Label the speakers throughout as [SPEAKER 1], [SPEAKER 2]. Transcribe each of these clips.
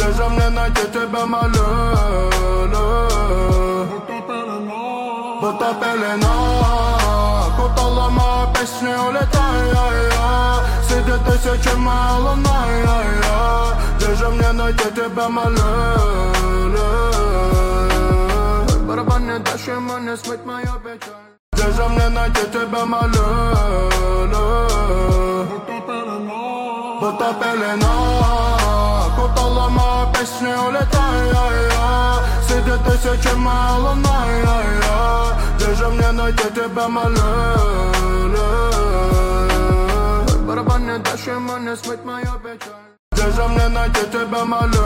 [SPEAKER 1] Где же мне найти тебя, молю? Будто пелена, кутала моя песня, улетая. Сидит тысячи моя луна, где же мне найти тебя, молю? Барабан не дашь ему не смыть мою печаль. Где же мне найти тебя, молю? Будто пелена, кутала моя песня, улетая. Сидит тысячи моя луна, где же мне найти тебя, молю? Барабан не дашь ему не смыть мою печаль. Где же мне найти тебя, молю?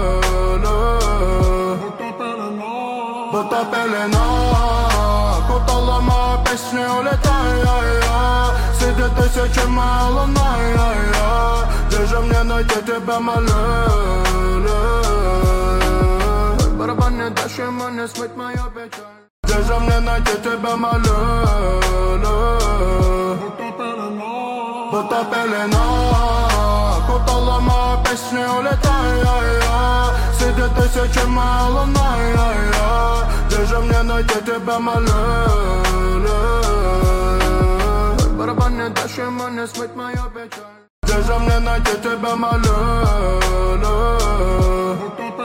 [SPEAKER 1] Будто пелена, кутала моя песня, улетая. Сидит тысячи моя луна, где же мне найти тебя, молю? Барабан не дашь ему не смыть мою печаль. Где же мне найти тебя, молю? Будто пелена, кутала моя песня, улетая. Сидит тысячи моя луна, где же мне найти тебя, молю? Барабан не дашь ему не смыть мою печаль. Где же мне найти тебя, молю?